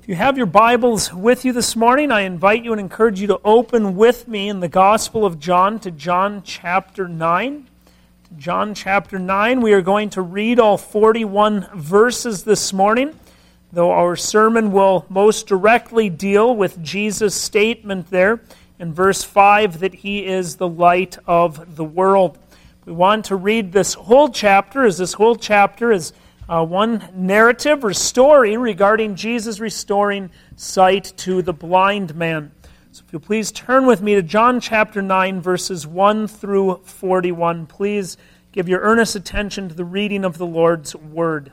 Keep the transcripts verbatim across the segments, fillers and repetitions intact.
If you have your Bibles with you this morning, I invite you and encourage you to open with me in the Gospel of John to John chapter nine. To John chapter nine, we are going to read all forty-one verses this morning, though our sermon will most directly deal with Jesus' statement there in verse five that he is the light of the world. We want to read this whole chapter, as this whole chapter is Uh, one narrative or story regarding Jesus restoring sight to the blind man. So if you'll please turn with me to John chapter nine, verses one through forty-one. Please give your earnest attention to the reading of the Lord's word.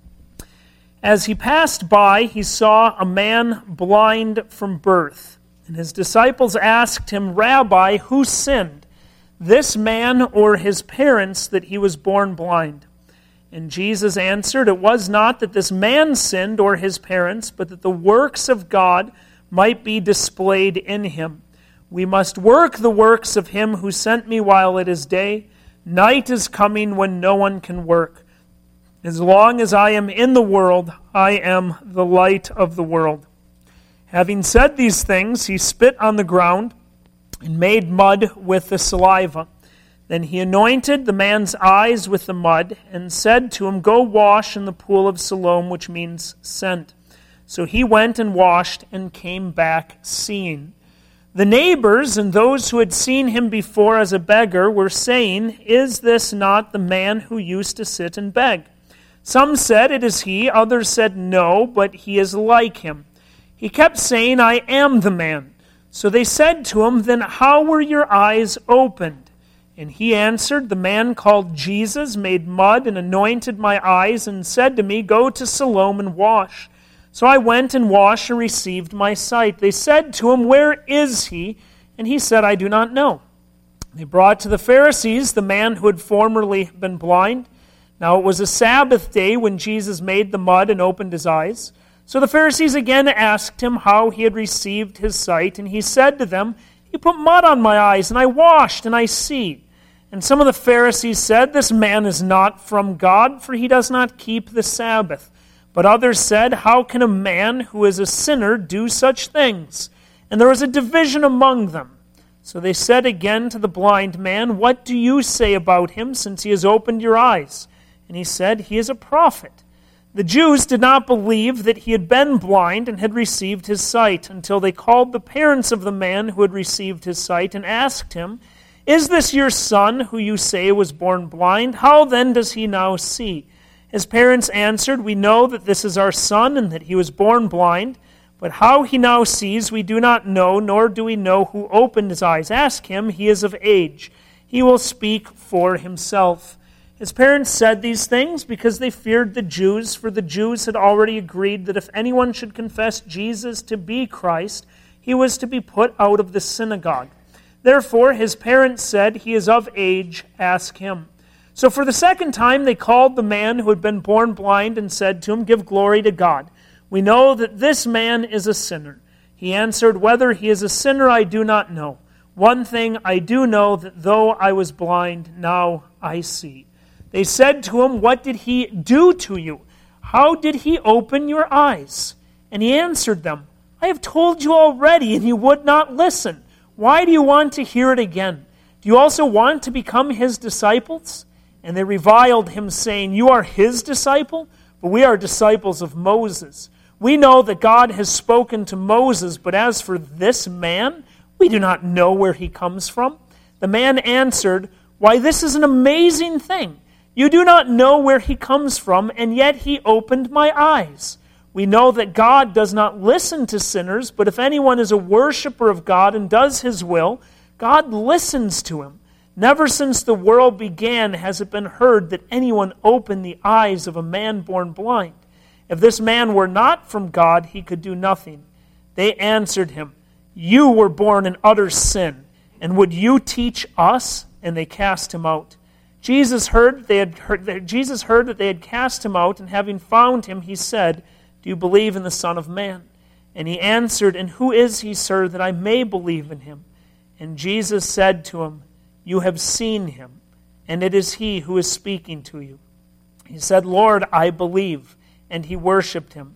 As he passed by, he saw a man blind from birth. And his disciples asked him, "Rabbi, who sinned, this man or his parents, that he was born blind?" And Jesus answered, "It was not that this man sinned or his parents, but that the works of God might be displayed in him. We must work the works of him who sent me while it is day. Night is coming when no one can work. As long as I am in the world, I am the light of the world." Having said these things, he spit on the ground and made mud with the saliva. Then he anointed the man's eyes with the mud and said to him, "Go wash in the pool of Siloam," which means sent. So he went and washed and came back seeing. The neighbors and those who had seen him before as a beggar were saying, "Is this not the man who used to sit and beg?" Some said, "It is he." Others said, "No, but he is like him." He kept saying, "I am the man." So they said to him, "Then how were your eyes opened?" And he answered, "The man called Jesus made mud and anointed my eyes and said to me, 'Go to Siloam and wash.' So I went and washed and received my sight." They said to him, "Where is he?" And he said, "I do not know." They brought to the Pharisees the man who had formerly been blind. Now it was a Sabbath day when Jesus made the mud and opened his eyes. So the Pharisees again asked him how he had received his sight. And he said to them, "He put mud on my eyes, and I washed, and I see." And some of the Pharisees said, "This man is not from God, for he does not keep the Sabbath." But others said, "How can a man who is a sinner do such things?" And there was a division among them. So they said again to the blind man, "What do you say about him, since he has opened your eyes?" And he said, "He is a prophet." The Jews did not believe that he had been blind and had received his sight, until they called the parents of the man who had received his sight and asked him, "Is this your son, who you say was born blind? How then does he now see?" His parents answered, "We know that this is our son, and that he was born blind. But how he now sees we do not know, nor do we know who opened his eyes. Ask him, he is of age. He will speak for himself." His parents said these things because they feared the Jews, for the Jews had already agreed that if anyone should confess Jesus to be Christ, he was to be put out of the synagogue. Therefore, his parents said, "He is of age, ask him." So for the second time they called the man who had been born blind and said to him, "Give glory to God. We know that this man is a sinner." He answered, "Whether he is a sinner I do not know. One thing I do know, that though I was blind, now I see." They said to him, "What did he do to you? How did he open your eyes?" And he answered them, "I have told you already, and you would not listen. Why do you want to hear it again? Do you also want to become his disciples?" And they reviled him, saying, "You are his disciple, but we are disciples of Moses. We know that God has spoken to Moses, but as for this man, we do not know where he comes from." The man answered, "Why, this is an amazing thing. You do not know where he comes from, and yet he opened my eyes. We know that God does not listen to sinners, but if anyone is a worshiper of God and does his will, God listens to him. Never since the world began has it been heard that anyone opened the eyes of a man born blind. If this man were not from God, he could do nothing." They answered him, "You were born in utter sin, and would you teach us?" And they cast him out. Jesus heard, they had heard, Jesus heard that they had cast him out, and having found him, he said, "Do you believe in the Son of Man?" And he answered, "And who is he, sir, that I may believe in him?" And Jesus said to him, "You have seen him, and it is he who is speaking to you." He said, "Lord, I believe," and he worshipped him.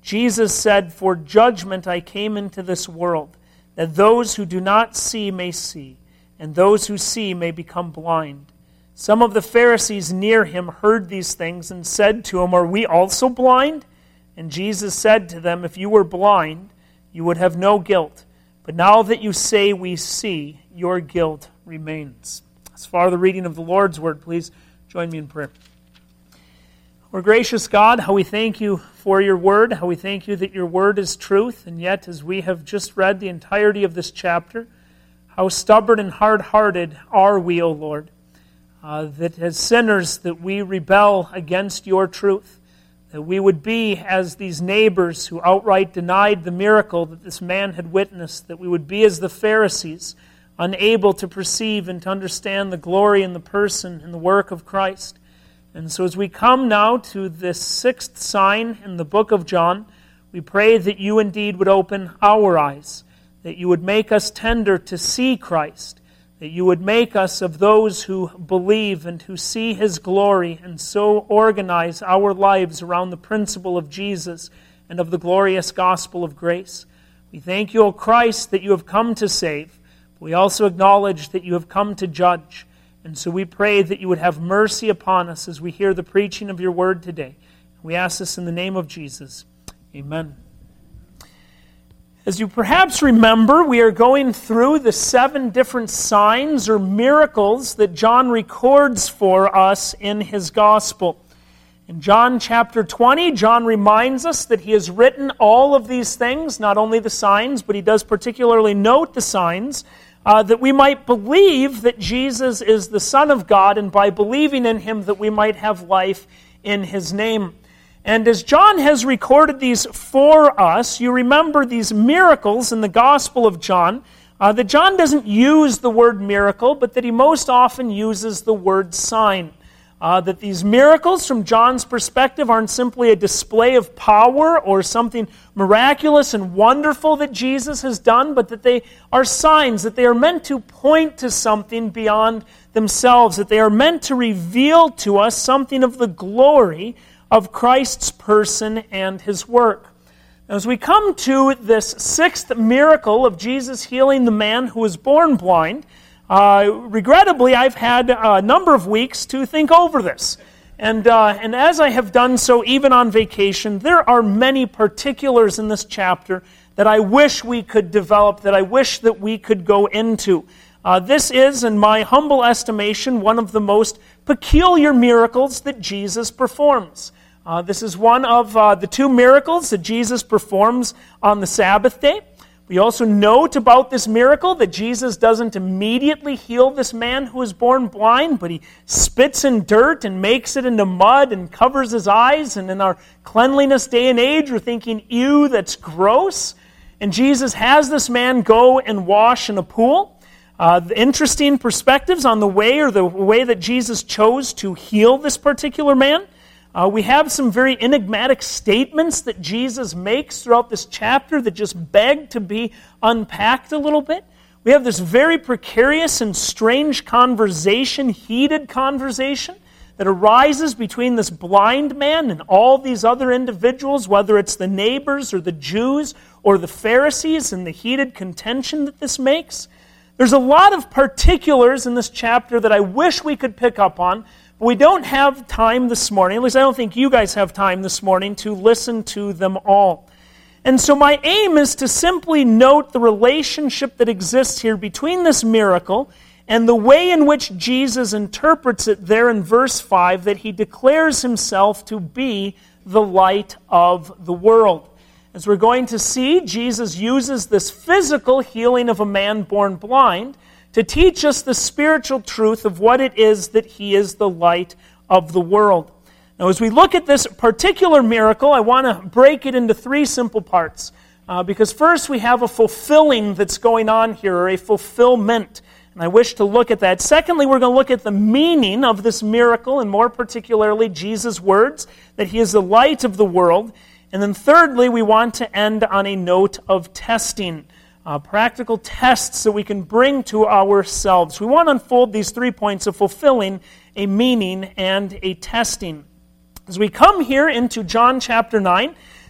Jesus said, "For judgment I came into this world, that those who do not see may see, and those who see may become blind." Some of the Pharisees near him heard these things and said to him, "Are we also blind?" And Jesus said to them, "If you were blind, you would have no guilt. But now that you say we see, your guilt remains." As far as the reading of the Lord's Word, please join me in prayer. Our gracious God, how we thank you for your Word, how we thank you that your Word is truth, and yet as we have just read the entirety of this chapter, how stubborn and hard-hearted are we, O Lord, uh, that as sinners that we rebel against your truth, that we would be as these neighbors who outright denied the miracle that this man had witnessed, that we would be as the Pharisees, unable to perceive and to understand the glory in the person and the work of Christ. And so as we come now to this sixth sign in the book of John, we pray that you indeed would open our eyes, that you would make us tender to see Christ, that you would make us of those who believe and who see his glory, and so organize our lives around the principle of Jesus and of the glorious gospel of grace. We thank you, O Christ, that you have come to save. We also acknowledge that you have come to judge. And so we pray that you would have mercy upon us as we hear the preaching of your word today. We ask this in the name of Jesus. Amen. As you perhaps remember, we are going through the seven different signs or miracles that John records for us in his gospel. In John chapter twenty, John reminds us that he has written all of these things, not only the signs, but he does particularly note the signs, Uh, that we might believe that Jesus is the Son of God, and by believing in him that we might have life in his name. And as John has recorded these for us, you remember these miracles in the Gospel of John, uh, that John doesn't use the word miracle, but that he most often uses the word sign. Uh, that these miracles, from John's perspective, aren't simply a display of power or something miraculous and wonderful that Jesus has done, but that they are signs, that they are meant to point to something beyond themselves, that they are meant to reveal to us something of the glory of Christ's person and his work. Now, as we come to this sixth miracle of Jesus healing the man who was born blind, Uh, regrettably, I've had a number of weeks to think over this. And, uh, and as I have done so even on vacation, there are many particulars in this chapter that I wish we could develop, that I wish that we could go into. Uh, this is, in my humble estimation, one of the most peculiar miracles that Jesus performs. Uh, this is one of uh, the two miracles that Jesus performs on the Sabbath day. We also note about this miracle that Jesus doesn't immediately heal this man who is born blind, but he spits in dirt and makes it into mud and covers his eyes. And in our cleanliness day and age, we're thinking, ew, that's gross. And Jesus has this man go and wash in a pool. Uh, the interesting perspectives on the way or the way that Jesus chose to heal this particular man. Uh, we have some very enigmatic statements that Jesus makes throughout this chapter that just beg to be unpacked a little bit. We have this very precarious and strange conversation, heated conversation, that arises between this blind man and all these other individuals, whether it's the neighbors or the Jews or the Pharisees, and the heated contention that this makes. There's a lot of particulars in this chapter that I wish we could pick up on, but we don't have time this morning, at least I don't think you guys have time this morning, to listen to them all. And so my aim is to simply note the relationship that exists here between this miracle and the way in which Jesus interprets it there in verse five, that he declares himself to be the light of the world. As we're going to see, Jesus uses this physical healing of a man born blind to teach us the spiritual truth of what it is that he is the light of the world. Now, as we look at this particular miracle, I want to break it into three simple parts. Uh, because first, we have a fulfilling that's going on here, or a fulfillment. And I wish to look at that. Secondly, we're going to look at the meaning of this miracle, and more particularly, Jesus' words, that he is the light of the world. And then thirdly, we want to end on a note of testing. Uh, practical tests that we can bring to ourselves. We want to unfold these three points of fulfilling, a meaning, and a testing. As we come here into John chapter nine,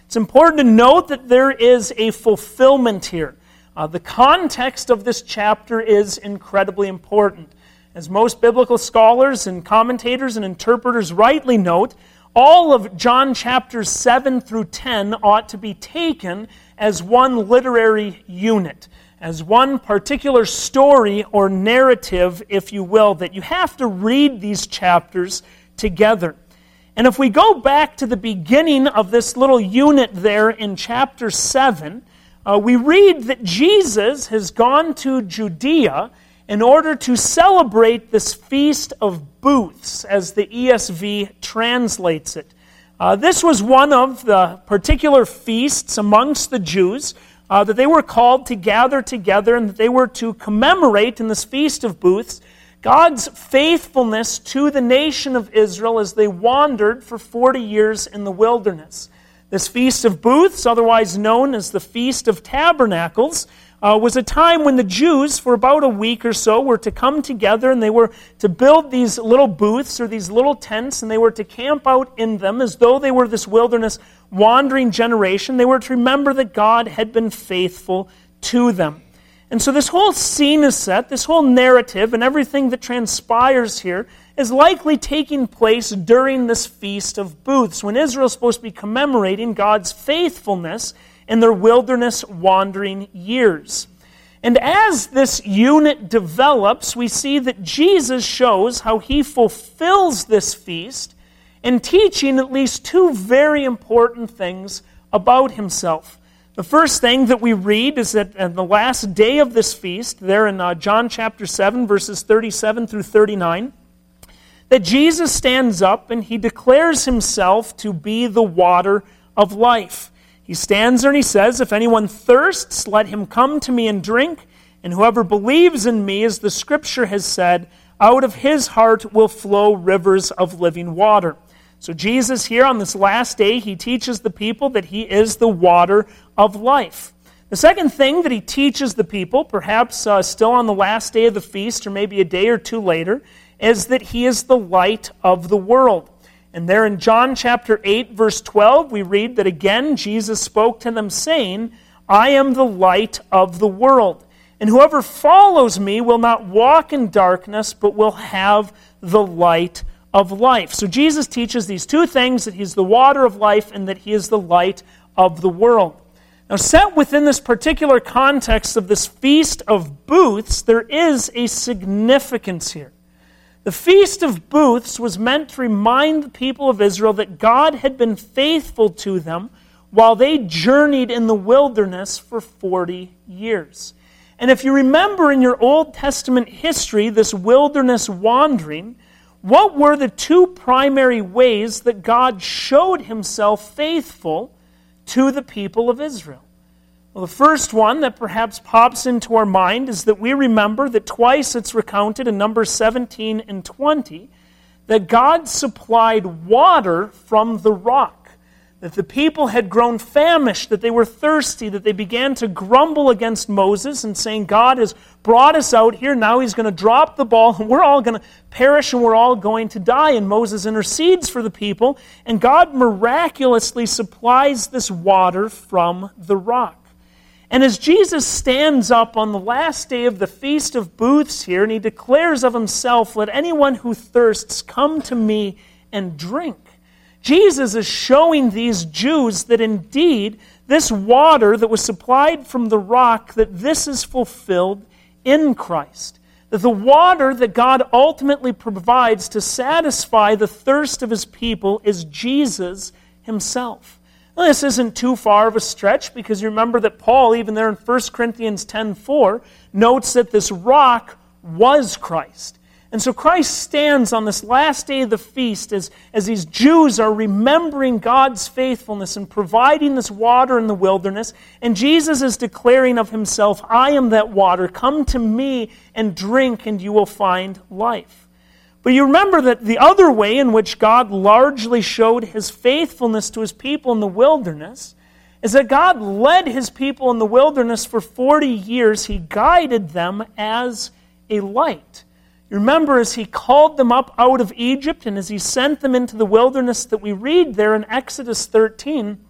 It's important to note that there is a fulfillment here. Uh, the context of this chapter is incredibly important. As most biblical scholars and commentators and interpreters rightly note, all of John chapters seven through ten ought to be taken as one literary unit, as one particular story or narrative, if you will, that you have to read these chapters together. And if we go back to the beginning of this little unit there in chapter seven, uh, we read that Jesus has gone to Judea in order to celebrate this Feast of Booths, as the E S V translates it. Uh, this was one of the particular feasts amongst the Jews uh, that they were called to gather together and that they were to commemorate in this Feast of Booths God's faithfulness to the nation of Israel as they wandered for forty years in the wilderness. This Feast of Booths, otherwise known as the Feast of Tabernacles, uh, was a time when the Jews, for about a week or so, were to come together and they were to build these little booths or these little tents, and they were to camp out in them as though they were this wilderness wandering generation. They were to remember that God had been faithful to them. And so this whole scene is set, this whole narrative and everything that transpires here is likely taking place during this Feast of Booths, when Israel is supposed to be commemorating God's faithfulness in their wilderness wandering years. And as this unit develops, we see that Jesus shows how he fulfills this feast in teaching at least two very important things about himself. The first thing that we read is that on the last day of this feast, there in uh, John chapter seven, verses thirty-seven through thirty-nine, that Jesus stands up and he declares himself to be the water of life. He stands there and he says, "If anyone thirsts, let him come to me and drink, and whoever believes in me, as the Scripture has said, out of his heart will flow rivers of living water." So Jesus here on this last day, he teaches the people that he is the water of life. The second thing that he teaches the people, perhaps uh, still on the last day of the feast or maybe a day or two later, is that he is the light of the world. And there in John chapter eight, verse twelve, we read that again Jesus spoke to them saying, "I am the light of the world. And whoever follows me will not walk in darkness, but will have the light of life." So Jesus teaches these two things, that he's the water of life and that he is the light of the world. Now, set within this particular context of this Feast of Booths, there is a significance here. The Feast of Booths was meant to remind the people of Israel that God had been faithful to them while they journeyed in the wilderness for forty years. And if you remember in your Old Testament history, this wilderness wandering, what were the two primary ways that God showed himself faithful to the people of Israel? Well, the first one that perhaps pops into our mind is that we remember that twice it's recounted in Numbers seventeen and twenty that God supplied water from the rock. That the people had grown famished, that they were thirsty, that they began to grumble against Moses and saying, "God has brought us out here, now he's going to drop the ball, and we're all going to perish and we're all going to die." And Moses intercedes for the people, and God miraculously supplies this water from the rock. And as Jesus stands up on the last day of the Feast of Booths here, and he declares of himself, "Let anyone who thirsts come to me and drink," Jesus is showing these Jews that indeed this water that was supplied from the rock, that this is fulfilled in Christ. That the water that God ultimately provides to satisfy the thirst of his people is Jesus himself. Now, this isn't too far of a stretch, because you remember that Paul, even there in First Corinthians ten four, notes that this rock was Christ. And so Christ stands on this last day of the feast as, as these Jews are remembering God's faithfulness and providing this water in the wilderness. And Jesus is declaring of himself, "I am that water. Come to me and drink, and you will find life." But you remember that the other way in which God largely showed his faithfulness to his people in the wilderness is that God led his people in the wilderness for forty years. He guided them as a light. You remember, as he called them up out of Egypt and as he sent them into the wilderness that we read there in Exodus thirteen,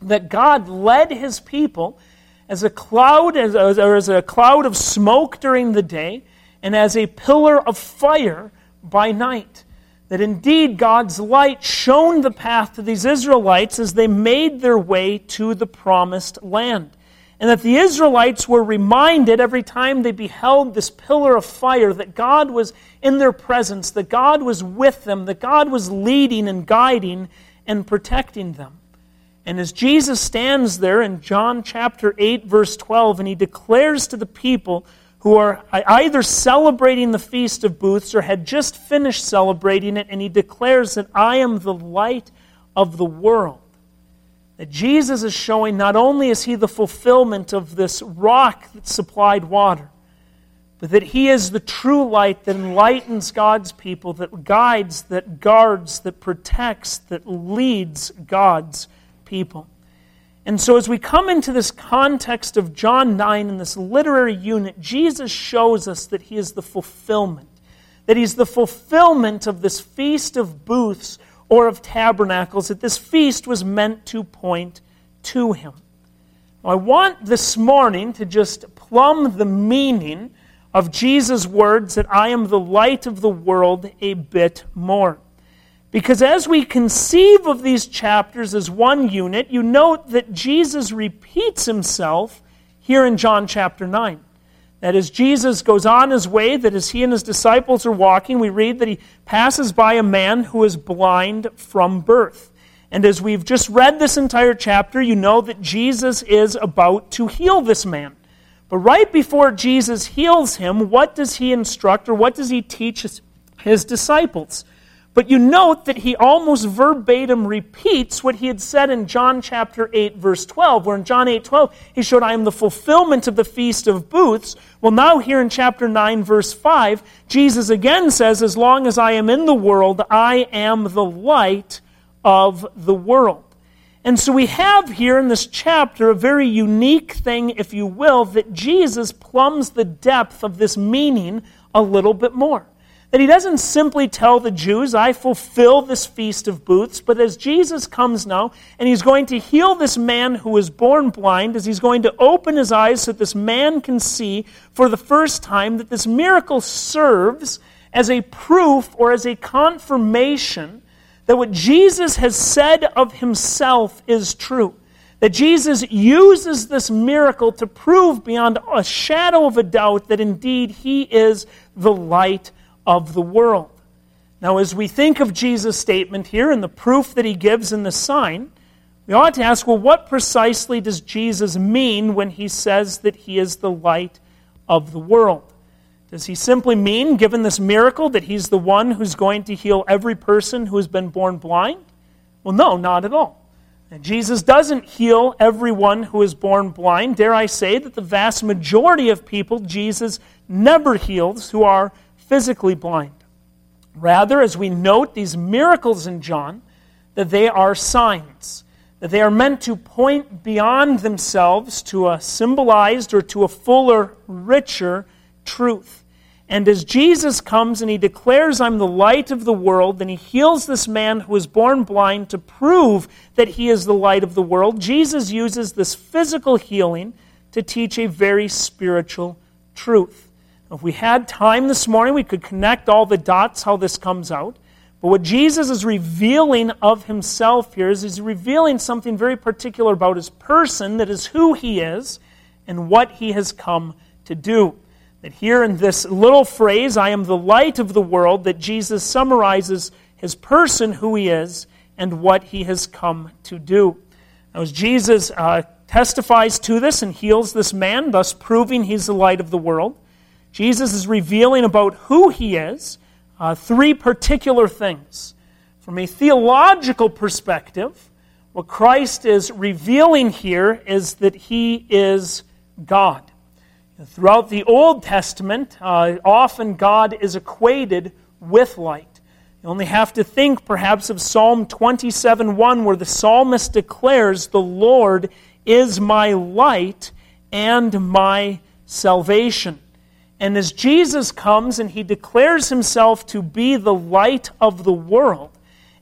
that God led his people as a cloud, as a, or as a cloud of smoke during the day, and as a pillar of fire by night. That indeed God's light shone the path to these Israelites as they made their way to the promised land. And that the Israelites were reminded every time they beheld this pillar of fire that God was in their presence, that God was with them, that God was leading and guiding and protecting them. And as Jesus stands there in John chapter eight, verse twelve, and he declares to the people who are either celebrating the Feast of Booths or had just finished celebrating it, and he declares that I am the light of the world. That Jesus is showing not only is he the fulfillment of this rock that supplied water, but that he is the true light that enlightens God's people, that guides, that guards, that protects, that leads God's people. And so as we come into this context of John nine in this literary unit, Jesus shows us that he is the fulfillment. That he's the fulfillment of this Feast of Booths or of Tabernacles, that this feast was meant to point to him. Now, I want this morning to just plumb the meaning of Jesus' words that I am the light of the world a bit more. Because as we conceive of these chapters as one unit, you note that Jesus repeats himself here in John chapter nine. That as Jesus goes on his way, that as he and his disciples are walking, we read that he passes by a man who is blind from birth. And as we've just read this entire chapter, you know that Jesus is about to heal this man. But right before Jesus heals him, what does he instruct or what does he teach his, his disciples? But you note that he almost verbatim repeats what he had said in John chapter eight, verse twelve, where in John eight twelve, he showed, I am the fulfillment of the Feast of Booths. Well, now here in chapter nine, verse five, Jesus again says, as long as I am in the world, I am the light of the world. And so we have here in this chapter a very unique thing, if you will, that Jesus plumbs the depth of this meaning a little bit more. That he doesn't simply tell the Jews, I fulfill this Feast of Booths, but as Jesus comes now, and he's going to heal this man who was born blind, as he's going to open his eyes so that this man can see for the first time, that this miracle serves as a proof or as a confirmation that what Jesus has said of himself is true. That Jesus uses this miracle to prove beyond a shadow of a doubt that indeed he is the light of the world. Now, as we think of Jesus' statement here and the proof that he gives in the sign, we ought to ask, well, what precisely does Jesus mean when he says that he is the light of the world? Does he simply mean, given this miracle, that he's the one who's going to heal every person who has been born blind? Well, no, not at all. And Jesus doesn't heal everyone who is born blind. Dare I say that the vast majority of people Jesus never heals who are physically blind. Rather, as we note these miracles in John, that they are signs, that they are meant to point beyond themselves to a symbolized or to a fuller, richer truth. And as Jesus comes and he declares, I'm the light of the world, and he heals this man who was born blind to prove that he is the light of the world, Jesus uses this physical healing to teach a very spiritual truth. If we had time this morning, we could connect all the dots, how this comes out. But what Jesus is revealing of himself here is he's revealing something very particular about his person, that is who he is and what he has come to do. That here in this little phrase, I am the light of the world, that Jesus summarizes his person, who he is, and what he has come to do. Now, as Jesus uh, testifies to this and heals this man, thus proving he's the light of the world, Jesus is revealing about who he is, uh, three particular things. From a theological perspective, what Christ is revealing here is that he is God. Throughout the Old Testament, uh, often God is equated with light. You only have to think perhaps of Psalm twenty-seven one, where the psalmist declares, the Lord is my light and my salvation. And as Jesus comes and he declares himself to be the light of the world,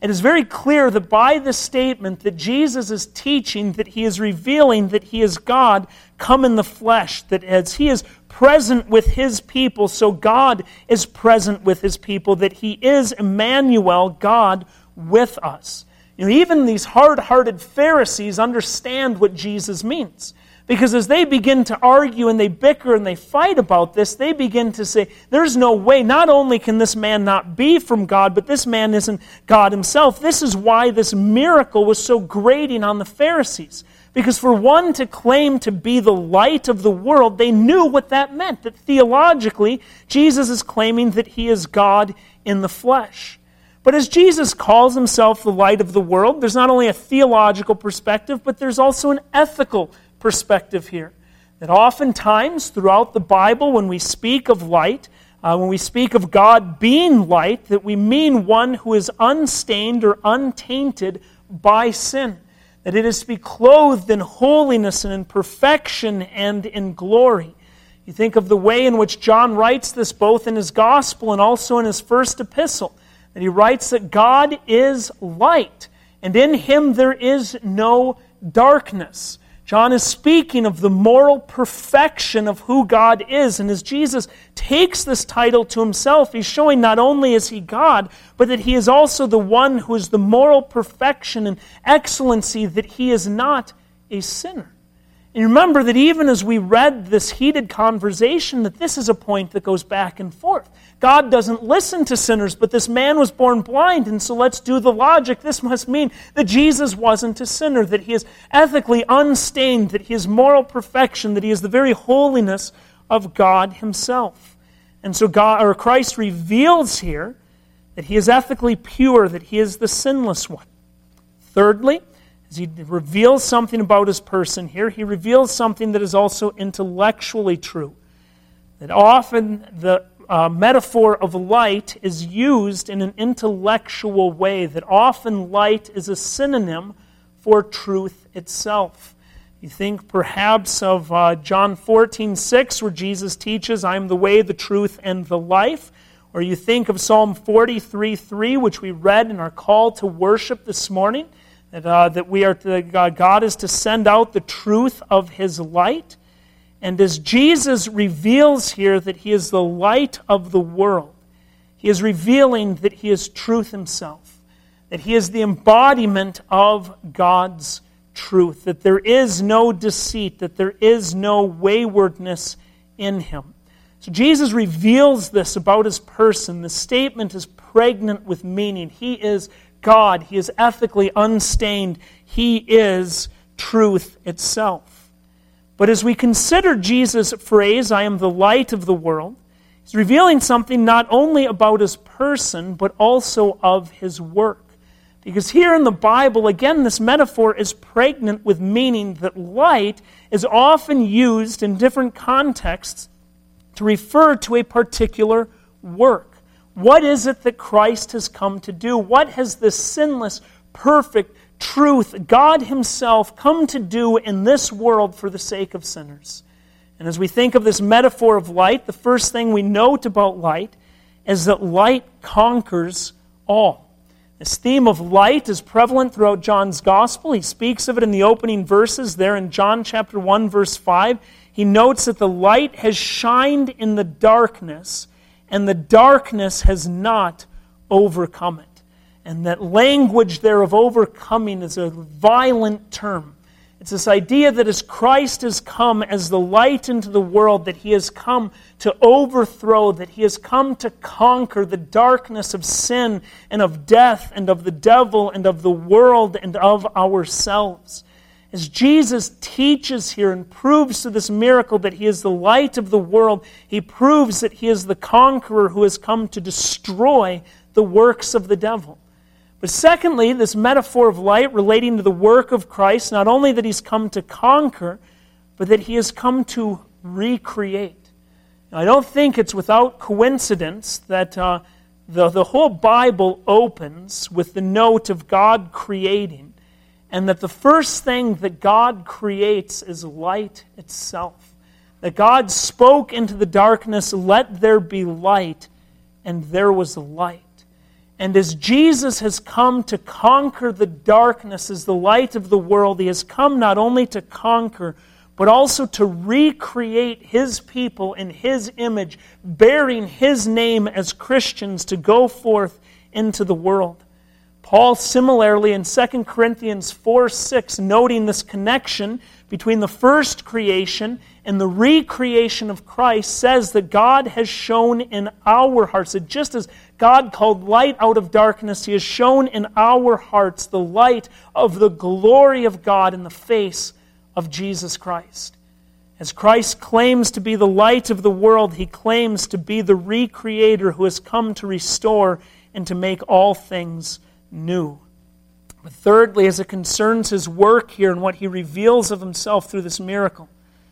it is very clear that by this statement that Jesus is teaching, that he is revealing that he is God come in the flesh, that as he is present with his people, so God is present with his people, that he is Emmanuel, God with us. You know, even these hard-hearted Pharisees understand what Jesus means. Because as they begin to argue and they bicker and they fight about this, they begin to say, there's no way, not only can this man not be from God, but this man isn't God himself. This is why this miracle was so grating on the Pharisees. Because for one to claim to be the light of the world, they knew what that meant. That theologically, Jesus is claiming that he is God in the flesh. But as Jesus calls himself the light of the world, there's not only a theological perspective, but there's also an ethical perspective here. That oftentimes throughout the Bible, when we speak of light, uh, when we speak of God being light, that we mean one who is unstained or untainted by sin. That it is to be clothed in holiness and in perfection and in glory. You think of the way in which John writes this both in his gospel and also in his first epistle. That he writes that God is light, and in him there is no darkness. John is speaking of the moral perfection of who God is, and as Jesus takes this title to himself, he's showing not only is he God, but that he is also the one who is the moral perfection and excellency, that he is not a sinner. And remember that even as we read this heated conversation, that this is a point that goes back and forth. God doesn't listen to sinners, but this man was born blind, and so let's do the logic. This must mean that Jesus wasn't a sinner, that he is ethically unstained, that he is moral perfection, that he is the very holiness of God himself. And so God, or Christ reveals here that he is ethically pure, that he is the sinless one. Thirdly, as he reveals something about his person here, he reveals something that is also intellectually true. That often the uh, metaphor of light is used in an intellectual way, that often light is a synonym for truth itself. You think perhaps of uh, John fourteen six, where Jesus teaches, I am the way, the truth, and the life. Or you think of Psalm forty-three three, which we read in our call to worship this morning, that, uh, that we are to, uh, God is to send out the truth of his light. And as Jesus reveals here that he is the light of the world, he is revealing that he is truth himself, that he is the embodiment of God's truth, that there is no deceit, that there is no waywardness in him. So Jesus reveals this about his person. The statement is pregnant with meaning. He is God. He is ethically unstained. He is truth itself. But as we consider Jesus' phrase, I am the light of the world, he's revealing something not only about his person, but also of his work. Because here in the Bible, again, this metaphor is pregnant with meaning that light is often used in different contexts to refer to a particular work. What is it that Christ has come to do? What has this sinless, perfect truth, God himself, come to do in this world for the sake of sinners? And as we think of this metaphor of light, the first thing we note about light is that light conquers all. This theme of light is prevalent throughout John's Gospel. He speaks of it in the opening verses there in John chapter one, verse five. He notes that the light has shined in the darkness, and the darkness has not overcome it. And that language there of overcoming is a violent term. It's this idea that as Christ has come as the light into the world, that he has come to overthrow, that he has come to conquer the darkness of sin and of death and of the devil and of the world and of ourselves. As Jesus teaches here and proves to this miracle that he is the light of the world, he proves that he is the conqueror who has come to destroy the works of the devil. But secondly, this metaphor of light relating to the work of Christ, not only that he's come to conquer, but that he has come to recreate. Now, I don't think it's without coincidence that uh, the, the whole Bible opens with the note of God creating, and that the first thing that God creates is light itself. That God spoke into the darkness, let there be light, and there was light. And as Jesus has come to conquer the darkness as the light of the world, He has come not only to conquer, but also to recreate His people in His image, bearing His name as Christians to go forth into the world. Paul similarly in Second Corinthians four six, noting this connection between the first creation and the recreation of Christ, says that God has shown in our hearts, that just as God called light out of darkness, He has shown in our hearts the light of the glory of God in the face of Jesus Christ. As Christ claims to be the light of the world, He claims to be the recreator who has come to restore and to make all things new. But thirdly, as it concerns His work here and what He reveals of Himself through this miracle,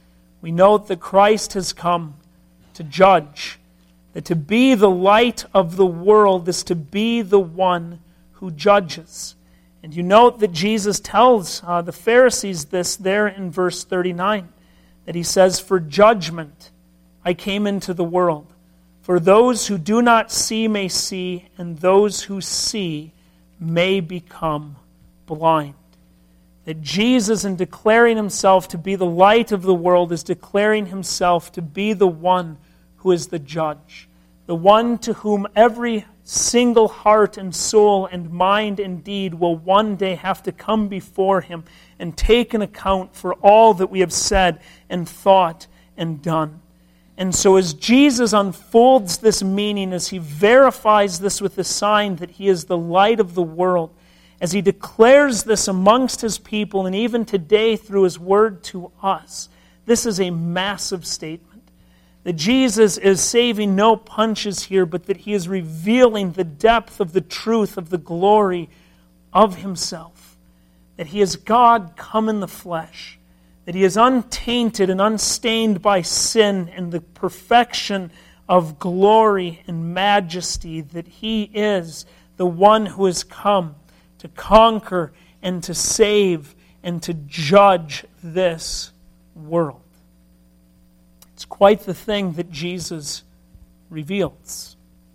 we note that Christ has come to judge, that to be the light of the world is to be the one who judges. And you note that Jesus tells uh, the Pharisees this there in verse thirty-nine, that He says, "For judgment I came into the world, for those who do not see may see, and those who see may become blind." That Jesus, in declaring Himself to be the light of the world, is declaring Himself to be the one who is the judge, the one to whom every single heart and soul and mind and deed will one day have to come before Him and take an account for all that we have said and thought and done. And so as Jesus unfolds this meaning, as He verifies this with the sign that He is the light of the world, as He declares this amongst His people and even today through His word to us, this is a massive statement. That Jesus is saving no punches here, but that He is revealing the depth of the truth of the glory of Himself. That He is God come in the flesh. That He is untainted and unstained by sin and the perfection of glory and majesty. That He is the one who has come to conquer and to save and to judge this world. It's quite the thing that Jesus reveals.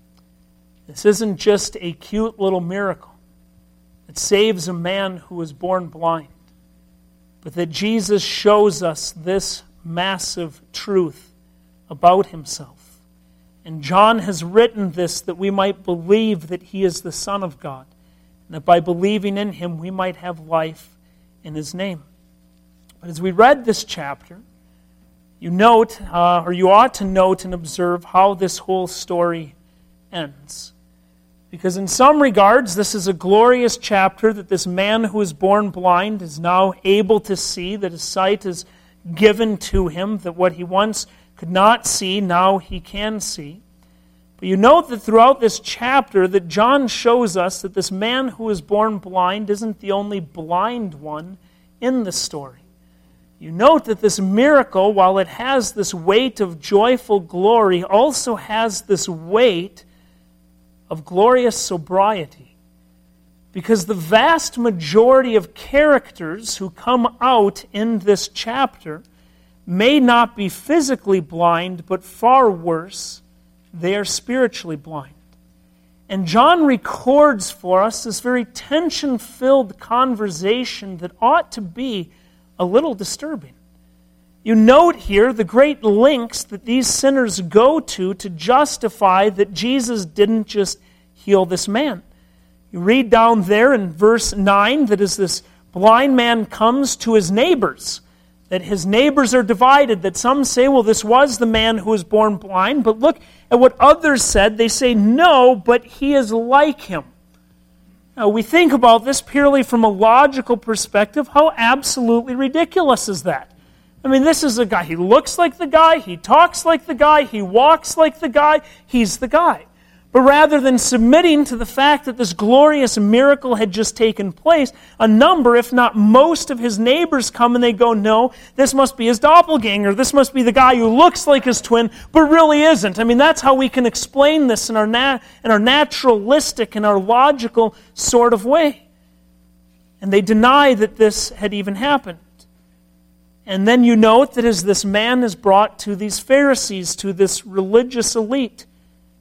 This isn't just a cute little miracle that saves a man who was born blind, but that Jesus shows us this massive truth about Himself. And John has written this that we might believe that He is the Son of God, and that by believing in Him we might have life in His name. But as we read this chapter, you note, uh, or you ought to note and observe how this whole story ends. Because in some regards, this is a glorious chapter that this man who is born blind is now able to see, that his sight is given to him, that what he once could not see, now he can see. But you note that throughout this chapter that John shows us that this man who is born blind isn't the only blind one in the story. You note that this miracle, while it has this weight of joyful glory, also has this weight of glorious sobriety. Because the vast majority of characters who come out in this chapter may not be physically blind, but far worse, they are spiritually blind. And John records for us this very tension-filled conversation that ought to be a little disturbing. You note here the great lengths that these sinners go to to justify that Jesus didn't just heal this man. You read down there in verse nine that as this blind man comes to his neighbors, that his neighbors are divided, that some say, well, this was the man who was born blind, but look at what others said. They say, no, but he is like him. Now, we think about this purely from a logical perspective. How absolutely ridiculous is that? I mean, this is a guy. He looks like the guy. He talks like the guy. He walks like the guy. He's the guy. But rather than submitting to the fact that this glorious miracle had just taken place, a number, if not most, of his neighbors come and they go, no, this must be his doppelganger. This must be the guy who looks like his twin, but really isn't. I mean, that's how we can explain this in our, nat- in our naturalistic and our logical sort of way. And they deny that this had even happened. And then you note that as this man is brought to these Pharisees, to this religious elite,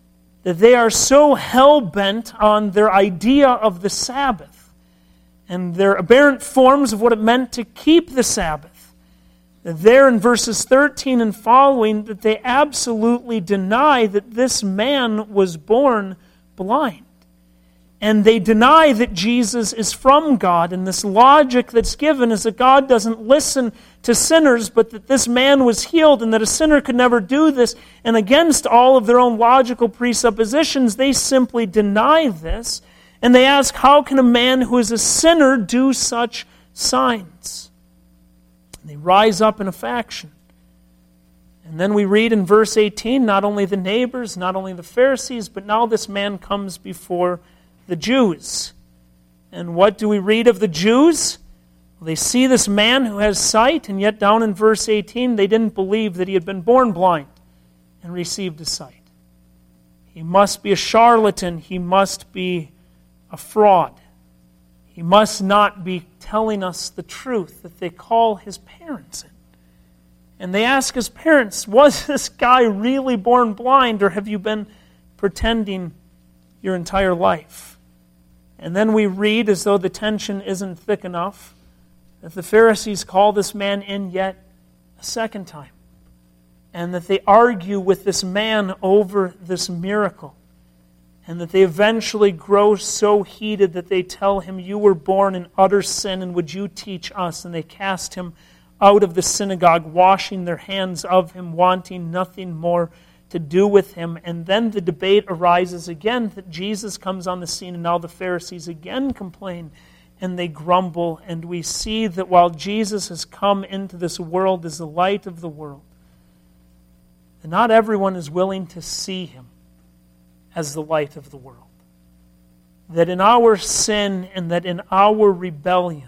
that they are so hell-bent on their idea of the Sabbath and their aberrant forms of what it meant to keep the Sabbath, that there in verses thirteen and following, that they absolutely deny that this man was born blind. And they deny that Jesus is from God. And this logic that's given is that God doesn't listen to sinners, but that this man was healed and that a sinner could never do this. And against all of their own logical presuppositions, they simply deny this. And they ask, how can a man who is a sinner do such signs? And they rise up in a faction. And then we read in verse eighteen, not only the neighbors, not only the Pharisees, but now this man comes before the Jews. And what do we read of the Jews? Well, they see this man who has sight, and yet down in verse eighteen, they didn't believe that he had been born blind and received his sight. He must be a charlatan. He must be a fraud. He must not be telling us the truth, that they call his parents in. And they ask his parents, was this guy really born blind, or have you been pretending your entire life? And then we read, as though the tension isn't thick enough, that the Pharisees call this man in yet a second time. And that they argue with this man over this miracle. And that they eventually grow so heated that they tell him, you were born in utter sin, and would you teach us? And they cast him out of the synagogue, washing their hands of him, wanting nothing more to do with him. And then the debate arises again that Jesus comes on the scene, and now the Pharisees again complain and they grumble. And we see that while Jesus has come into this world as the light of the world, that not everyone is willing to see him as the light of the world. That in our sin and that in our rebellion,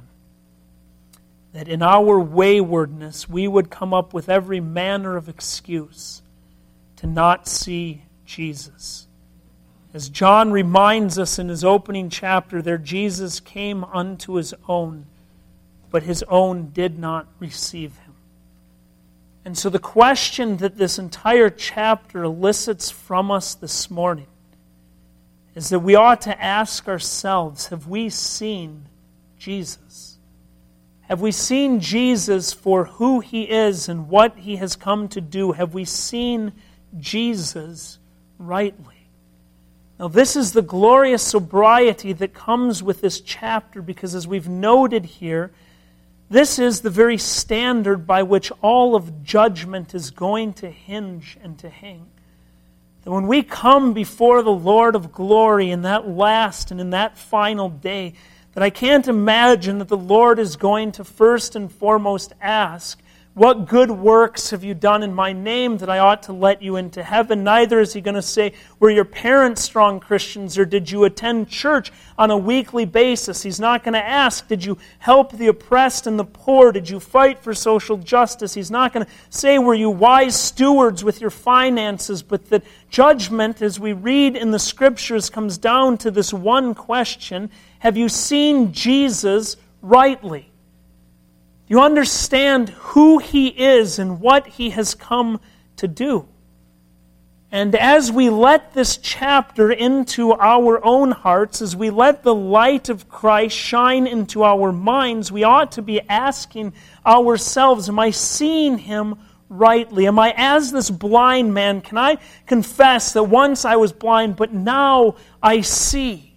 that in our waywardness, we would come up with every manner of excuse to not see Jesus. As John reminds us in his opening chapter there, Jesus came unto his own, but his own did not receive him. And so the question that this entire chapter elicits from us this morning is that we ought to ask ourselves, have we seen Jesus? Have we seen Jesus for who he is and what he has come to do? Have we seen Jesus rightly? Now, this is the glorious sobriety that comes with this chapter, because as we've noted here, this is the very standard by which all of judgment is going to hinge and to hang. That when we come before the Lord of glory in that last and in that final day, that I can't imagine that the Lord is going to first and foremost ask, what good works have you done in my name that I ought to let you into heaven? Neither is he going to say, were your parents strong Christians, or did you attend church on a weekly basis? He's not going to ask, did you help the oppressed and the poor? Did you fight for social justice? He's not going to say, were you wise stewards with your finances? But that judgment, as we read in the Scriptures, comes down to this one question: have you seen Jesus rightly? You understand who he is and what he has come to do. And as we let this chapter into our own hearts, as we let the light of Christ shine into our minds, we ought to be asking ourselves, am I seeing him rightly? Am I as this blind man? Can I confess that once I was blind, but now I see?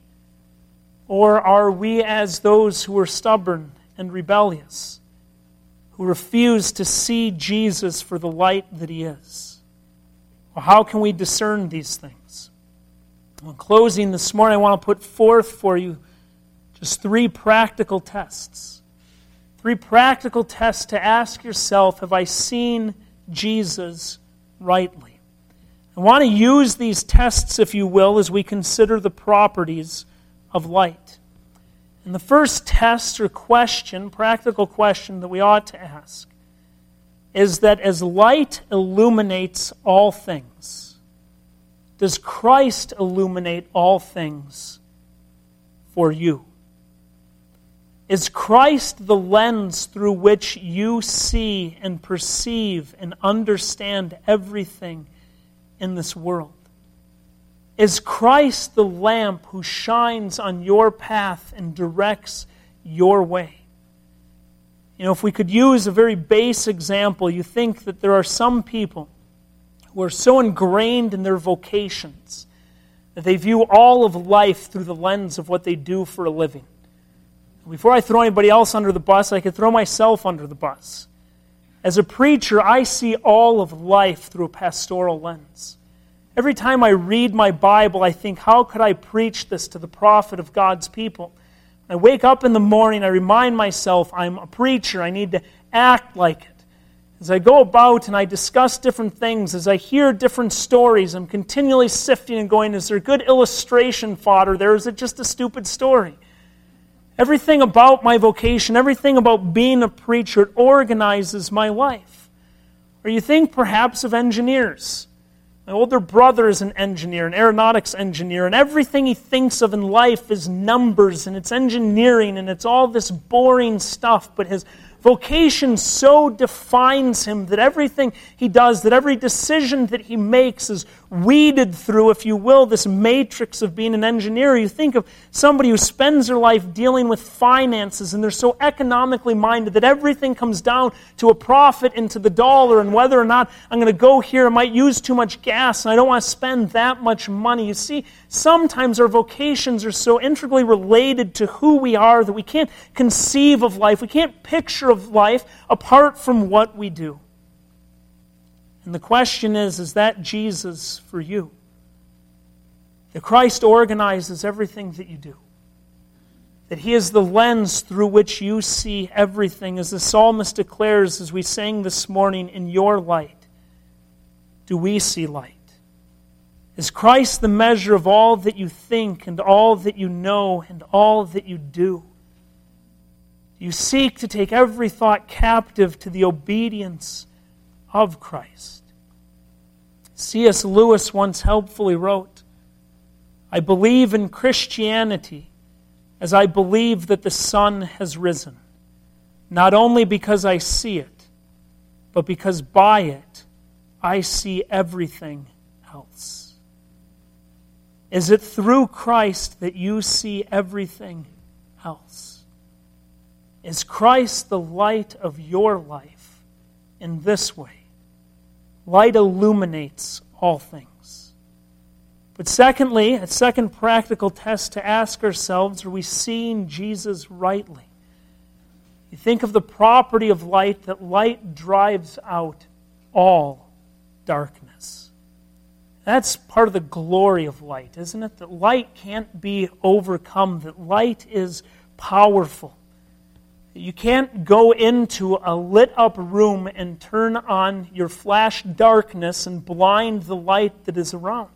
Or are we as those who are stubborn and rebellious, who refuse to see Jesus for the light that he is? Well, how can we discern these things? Well, in closing this morning, I want to put forth for you just three practical tests. Three practical tests to ask yourself, have I seen Jesus rightly? I want to use these tests, if you will, as we consider the properties of light. And the first test or question, practical question that we ought to ask, is that as light illuminates all things, does Christ illuminate all things for you? Is Christ the lens through which you see and perceive and understand everything in this world? Is Christ the lamp who shines on your path and directs your way? You know, if we could use a very base example, you think that there are some people who are so ingrained in their vocations that they view all of life through the lens of what they do for a living. Before I throw anybody else under the bus, I could throw myself under the bus. As a preacher, I see all of life through a pastoral lens. Every time I read my Bible, I think, how could I preach this to the profit of God's people? I wake up in the morning, I remind myself I'm a preacher, I need to act like it. As I go about and I discuss different things, as I hear different stories, I'm continually sifting and going, is there good illustration fodder there, or is it just a stupid story? Everything about my vocation, everything about being a preacher, it organizes my life. Or you think perhaps of engineers. My older brother is an engineer, an aeronautics engineer, and everything he thinks of in life is numbers, and it's engineering, and it's all this boring stuff, but his vocation so defines him that everything he does, that every decision that he makes is weeded through, if you will, this matrix of being an engineer. You think of somebody who spends their life dealing with finances, and they're so economically minded that everything comes down to a profit and to the dollar, and whether or not I'm going to go here, I might use too much gas, and I don't want to spend that much money. You see, sometimes our vocations are so integrally related to who we are that we can't conceive of life, we can't picture of life apart from what we do. And the question is, is that Jesus for you? That Christ organizes everything that you do. That He is the lens through which you see everything. As the psalmist declares, as we sang this morning, in your light, do we see light? Is Christ the measure of all that you think and all that you know and all that you do? You seek to take every thought captive to the obedience of Christ. C S Lewis once helpfully wrote, I believe in Christianity as I believe that the sun has risen, not only because I see it, but because by it I see everything else. Is it through Christ that you see everything else? Is Christ the light of your life in this way? Light illuminates all things. But secondly, a second practical test to ask ourselves, are we seeing Jesus rightly? You think of the property of light, that light drives out all darkness. That's part of the glory of light, isn't it? That light can't be overcome, that light is powerful. You can't go into a lit-up room and turn on your flash darkness and blind the light that is around.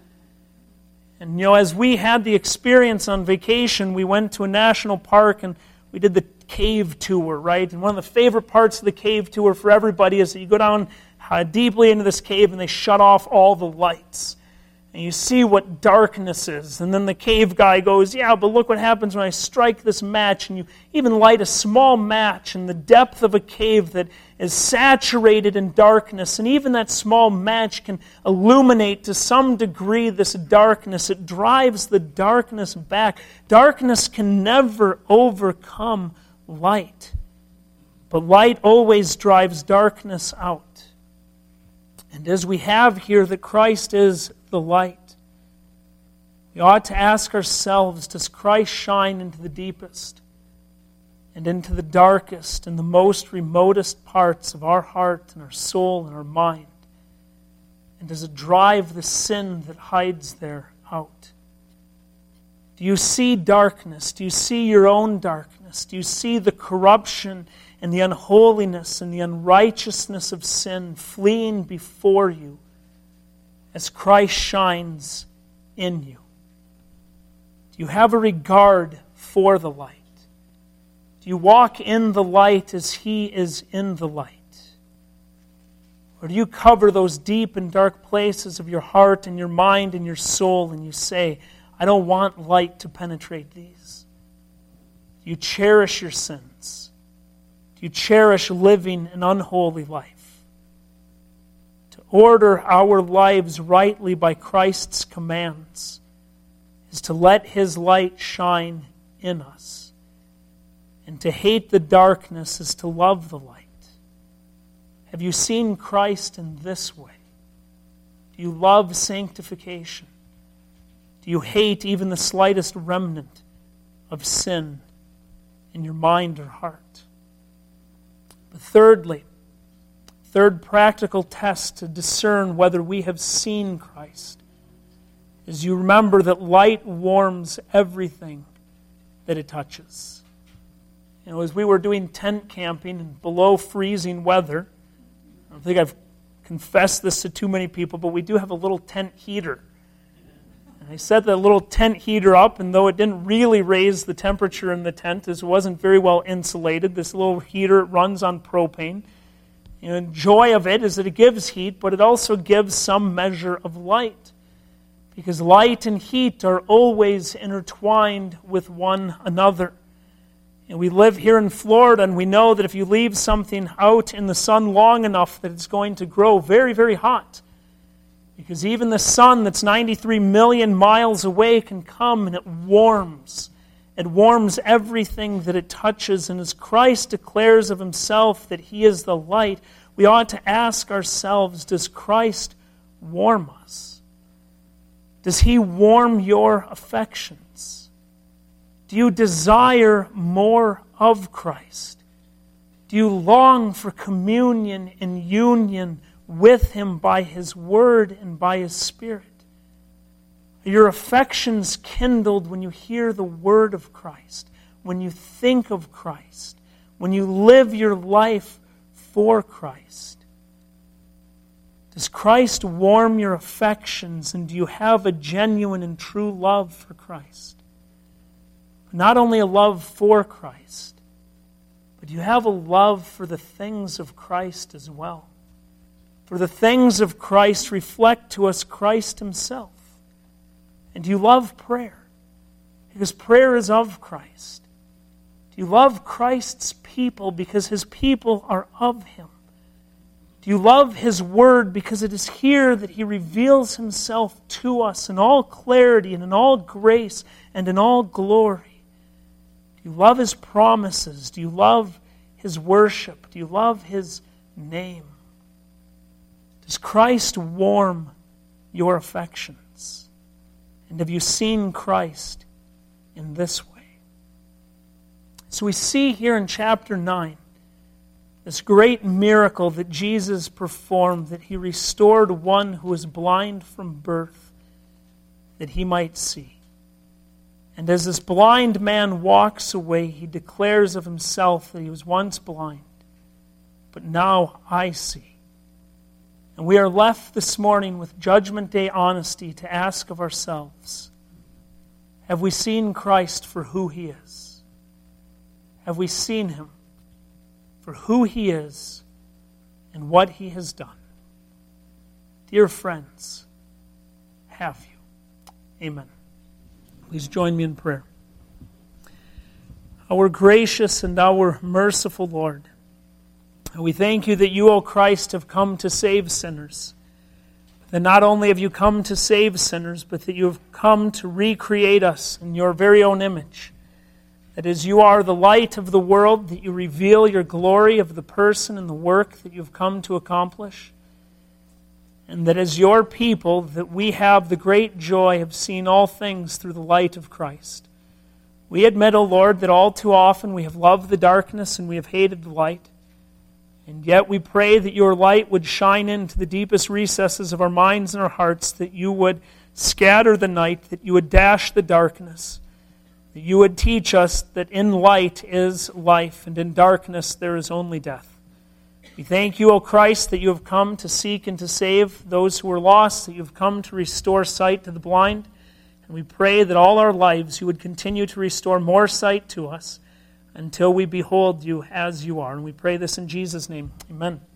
And, you know, as we had the experience on vacation, we went to a national park and we did the cave tour, right? And one of the favorite parts of the cave tour for everybody is that you go down uh, deeply into this cave and they shut off all the lights. And you see what darkness is. And then the cave guy goes, yeah, but look what happens when I strike this match. And you even light a small match in the depth of a cave that is saturated in darkness. And even that small match can illuminate to some degree this darkness. It drives the darkness back. Darkness can never overcome light. But light always drives darkness out. And as we have here that Christ is the light, we ought to ask ourselves, does Christ shine into the deepest and into the darkest and the most remotest parts of our heart and our soul and our mind? And does it drive the sin that hides there out? Do you see darkness? Do you see your own darkness? Do you see the corruption and the unholiness and the unrighteousness of sin fleeing before you as Christ shines in you? Do you have a regard for the light? Do you walk in the light as He is in the light? Or do you cover those deep and dark places of your heart and your mind and your soul and you say, I don't want light to penetrate these? Do you cherish your sins? Do you cherish living an unholy life? To order our lives rightly by Christ's commands is to let His light shine in us. And to hate the darkness is to love the light. Have you seen Christ in this way? Do you love sanctification? Do you hate even the slightest remnant of sin in your mind or heart? But thirdly, third practical test to discern whether we have seen Christ is you remember that light warms everything that it touches. You know, as we were doing tent camping in below freezing weather, I don't think I've confessed this to too many people, but we do have a little tent heater. And I set that little tent heater up, and though it didn't really raise the temperature in the tent, as it wasn't very well insulated, this little heater runs on propane. You know, the joy of it is that it gives heat, but it also gives some measure of light. Because light and heat are always intertwined with one another. And we live here in Florida, and we know that if you leave something out in the sun long enough, that it's going to grow very, very hot. Because even the sun that's ninety-three million miles away can come and it warms. It warms everything that it touches. And as Christ declares of Himself that He is the light, we ought to ask ourselves, does Christ warm us? Does He warm your affections? Do you desire more of Christ? Do you long for communion and union with Him by His Word and by His Spirit? Are your affections kindled when you hear the Word of Christ, when you think of Christ, when you live your life for Christ? Does Christ warm your affections, and do you have a genuine and true love for Christ? Not only a love for Christ, but you have a love for the things of Christ as well. For the things of Christ reflect to us Christ Himself. And do you love prayer? Because prayer is of Christ. Do you love Christ's people because His people are of Him? Do you love His Word because it is here that He reveals Himself to us in all clarity and in all grace and in all glory? Do you love His promises? Do you love His worship? Do you love His name? Does Christ warm your affections? And have you seen Christ in this way? So we see here in chapter nine this great miracle that Jesus performed, that He restored one who was blind from birth, that he might see. And as this blind man walks away, he declares of himself that he was once blind, but now I see. And we are left this morning with Judgment Day honesty to ask of ourselves, have we seen Christ for who He is? Have we seen Him for who He is and what He has done? Dear friends, have you? Amen. Please join me in prayer. Our gracious and our merciful Lord, we thank You that You, O Christ, have come to save sinners. That not only have You come to save sinners, but that You have come to recreate us in Your very own image. That as You are the light of the world, that You reveal Your glory of the person and the work that You've come to accomplish. And that as Your people, that we have the great joy of seeing all things through the light of Christ. We admit, O Lord, that all too often we have loved the darkness and we have hated the light. And yet we pray that Your light would shine into the deepest recesses of our minds and our hearts, that You would scatter the night, that You would dash the darkness, that You would teach us that in light is life, and in darkness there is only death. We thank You, O Christ, that You have come to seek and to save those who are lost, that You have come to restore sight to the blind. And we pray that all our lives You would continue to restore more sight to us until we behold You as You are. And we pray this in Jesus' name. Amen.